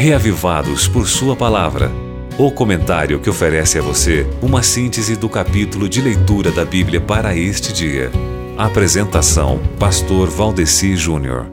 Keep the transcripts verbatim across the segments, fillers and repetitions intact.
Reavivados por Sua Palavra. O comentário que oferece a você uma síntese do capítulo de leitura da Bíblia para este dia. Apresentação: Pastor Valdeci Júnior.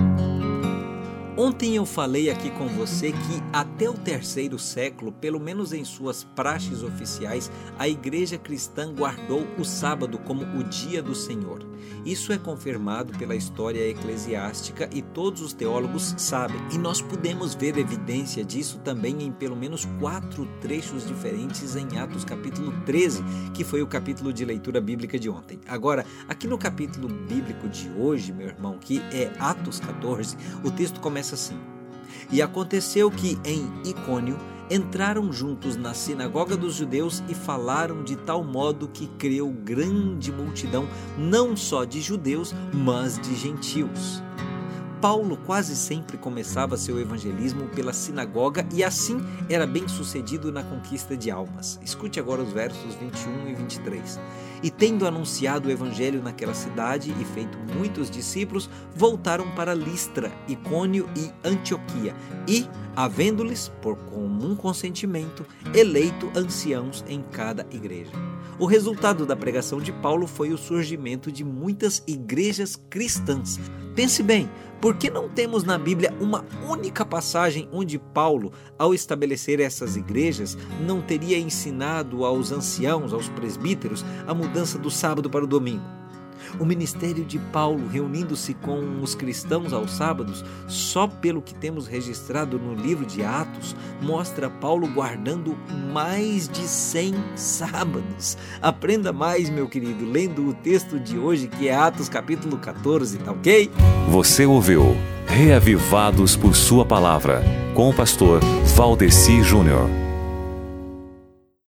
Ontem eu falei aqui com você que até o terceiro século, pelo menos em suas praxes oficiais, a igreja cristã guardou o sábado como o dia do Senhor. Isso é confirmado pela história eclesiástica e todos os teólogos sabem. E nós podemos ver evidência disso também em pelo menos quatro trechos diferentes em Atos capítulo treze, que foi o capítulo de leitura bíblica de ontem. Agora, aqui no capítulo bíblico de hoje, meu irmão, que é Atos catorze, o texto começa assim: E aconteceu que em Icônio entraram juntos na sinagoga dos judeus e falaram de tal modo que creu grande multidão, não só de judeus, mas de gentios. Paulo quase sempre começava seu evangelismo pela sinagoga e assim era bem sucedido na conquista de almas. Escute agora os versos vinte e um e vinte e três. E tendo anunciado o evangelho naquela cidade e feito muitos discípulos, voltaram para Listra, Icônio e Antioquia e, havendo-lhes, por comum consentimento, eleito anciãos em cada igreja. O resultado da pregação de Paulo foi o surgimento de muitas igrejas cristãs. Pense bem, por que não temos na Bíblia uma única passagem onde Paulo, ao estabelecer essas igrejas, não teria ensinado aos anciãos, aos presbíteros, a mudança do sábado para o domingo? O ministério de Paulo, reunindo-se com os cristãos aos sábados, só pelo que temos registrado no livro de Atos, mostra Paulo guardando mais de cem sábados. Aprenda mais, meu querido, lendo o texto de hoje, que é Atos capítulo catorze, tá ok? Você ouviu Reavivados por Sua Palavra, com o pastor Valdeci Júnior.